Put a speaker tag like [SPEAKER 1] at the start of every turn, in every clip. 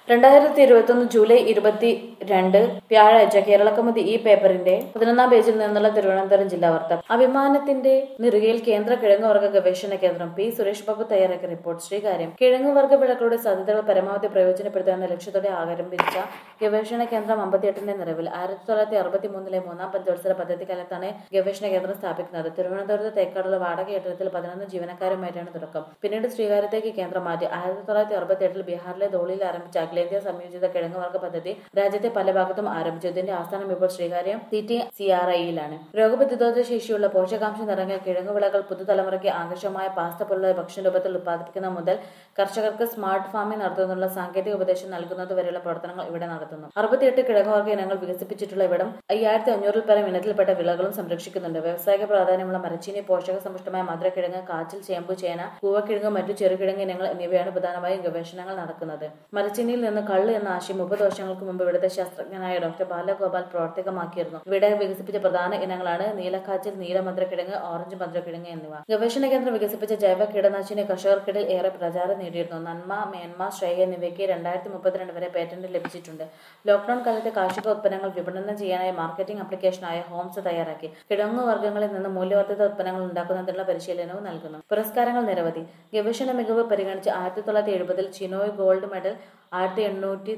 [SPEAKER 1] 2021 July 22 വ്യാഴാഴ്ച കേരളകൗമുദി ഈ പേപ്പറിന്റെ 11-ാം പേജിൽ നിന്നുള്ള തിരുവനന്തപുരം ജില്ലാ വാർത്ത. അഭിമാനത്തിന്റെ നെറുകയിൽ കേന്ദ്ര കിഴങ്ങുവർഗ്ഗ ഗവേഷണ കേന്ദ്രം. പി. സുരേഷ് ബാബു തയ്യാറാക്കിയ റിപ്പോർട്ട്. ശ്രീകാര്യം. കിഴങ്ങുവർഗ്ഗ വിളകളുടെ സാധ്യതകൾ പരമാവധി പ്രയോജനപ്പെടുത്തുക ലക്ഷ്യത്തോടെ ആരംഭിച്ച ഗവേഷണ കേന്ദ്രം 58ന്റെ നിറവിൽ 1963 3-ാം പഞ്ചവത്സര പദ്ധതി കാലത്താണ് ഗവേഷണ കേന്ദ്രം സ്ഥാപിക്കുന്നത്. തിരുവനന്തപുരത്ത് തേക്കാടുള്ള വാടക കെട്ടിടത്തിൽ 11 ജീവനക്കാരുമായിട്ടാണ് തുടക്കം. പിന്നീട് ശ്രീകാര്യത്തേക്ക് കേന്ദ്രം മാറ്റി. 1968 ബീഹാറിലെ ധോളിയിൽ ആരംഭിച്ച അഖിലേന്ത്യാ സംയോജിത കിഴങ്ങുവർഗ്ഗ പദ്ധതി രാജ്യത്തെ പല ഭാഗത്തും ആരംഭിച്ചു. ഇതിന്റെ ആസ്ഥാനം ഇപ്പോൾ ശ്രീകാര്യം CTCRIയിലാണ്. രോഗപ്രതിരോധ ശേഷിയുള്ള പോഷകാംശം നിറഞ്ഞ കിഴങ്ങുവിളകൾ പുതുതലമുറയ്ക്ക് ആകർഷകമായ പാസ്ത പോലുള്ള ഭക്ഷണരൂപത്തിൽ ഉത്പാദിപ്പിക്കുന്ന മുതൽ കർഷകർക്ക് സ്മാർട്ട് ഫാമിംഗ് നടത്തുന്നതിനുള്ള സാങ്കേതിക ഉപദേശം നൽകുന്നതുവരെയുള്ള പ്രവർത്തനങ്ങൾ ഇവിടെ നടത്തുന്നു. 68 കിഴങ്ങുവർഗ്ഗ ഇനങ്ങൾ വികസിപ്പിച്ചിട്ടുള്ള ഇവിടം 5500-ൽ പരം ഇനത്തിൽപ്പെട്ട വിളകളും സംരക്ഷിക്കുന്നുണ്ട്. വ്യാവസായിക പ്രാധാന്യമുള്ള മരച്ചീനി, പോഷക സമ്പുഷ്ടമായ മധുരക്കിഴങ്ങ്, കാച്ചിൽ, ചേമ്പു, ചേന, കൂവക്കിഴങ്ങ്, മറ്റു ചെറുകിഴങ്ങ് ഇനങ്ങൾ എന്നിവയാണ് പ്രധാനമായും ഗവേഷണങ്ങൾ നടക്കുന്നത്. മരച്ചീനിയിൽ നിന്ന് കള്ള് എന്ന ആശയം 30 വർഷങ്ങൾക്ക് മുമ്പ് ഇവിടുത്തെ ശാസ്ത്രജ്ഞനായ ഡോക്ടർ ബാലഗോപാൽ പ്രാവർത്തികമാക്കിയിരുന്നു. ഇവിടെ വികസിപ്പിച്ച പ്രധാന ഇനങ്ങളാണ് നീലക്കാച്ചിൽ, നീല മധുരക്കിഴങ്ങ്, ഓറഞ്ച് മധുരക്കിഴങ്ങ് എന്നിവ. ഗവേഷണ കേന്ദ്രം വികസിപ്പിച്ച ജൈവ കീടനാശിനി കർഷകർക്കിടയിൽ ഏറെ പ്രചാരം നേടിയിരുന്നു. നന്മ, മേന്മ, ശ്രേയ എന്നിവയ്ക്ക് 2032 വരെ പേറ്റന്റ് ലഭിച്ചിട്ടുണ്ട്. ലോക്ഡൌൺ കാലത്തെ കാർഷിക ഉത്പന്നങ്ങൾ വിപണനം ചെയ്യാനായി മാർക്കറ്റിംഗ് ആപ്ലിക്കേഷനായ ഹോംസ് തയ്യാറാക്കി. കിഴങ്ങുവർഗ്ഗങ്ങളിൽ നിന്ന് മൂല്യവർദ്ധിത ഉത്പന്നങ്ങൾ ഉണ്ടാക്കുന്നതിനുള്ള പരിശീലനവും നൽകുന്നു. പുരസ്കാരങ്ങൾ നിരവധി. ഗവേഷണ മികവ് പരിഗണിച്ച് 1970-ൽ ചിനോയ് ഗോൾഡ് മെഡൽ, 1985,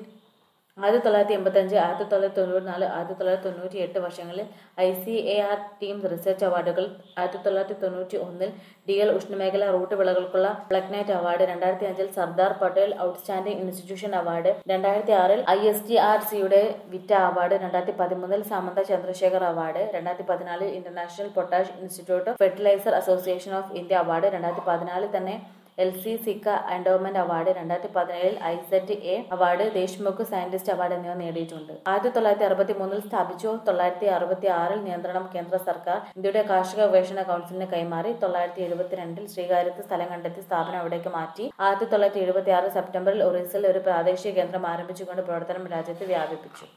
[SPEAKER 1] 1994, 1998 വർഷങ്ങളിൽ ICAR ടീം റിസർച്ച് അവാർഡുകൾ, 1991-ൽ DL ഉഷ്ണമേഖല റൂട്ട് വിളകൾക്കുള്ള പ്ലഗ്നൈറ്റ് അവാർഡ്, 2005-ൽ Sardar Patel outstanding institution award, 2006-ൽ ISTRCയുടെ വിറ്റ അവാർഡ്, 2013-ൽ സാമന്ത ചന്ദ്രശേഖർ അവാർഡ്, 2014-ൽ international potash institute fertiliser association of India award, 2014-ൽ തന്നെ LC-സിക്ക എൻഡോമെന്റ് അവാർഡ്, 2017-ൽ IZA award, Deshmukh scientist award എന്നിവ നേടിയിട്ടുണ്ട്. 1963-ൽ സ്ഥാപിച്ചു. 1966-ൽ നിയന്ത്രണം കേന്ദ്ര സർക്കാർ ഇന്ത്യയുടെ കാർഷിക ഗവേഷണ കൗൺസിലിന് കൈമാറി. 1972-ൽ ശ്രീകാര്യത്ത് സ്ഥലം കണ്ടെത്തി സ്ഥാപനം അവിടേക്ക് മാറ്റി. 1976 സെപ്റ്റംബറിൽ ഒറീസയിൽ ഒരു പ്രാദേശിക കേന്ദ്രം ആരംഭിച്ചുകൊണ്ട് പ്രവർത്തനം രാജ്യത്ത് വ്യാപിപ്പിച്ചു.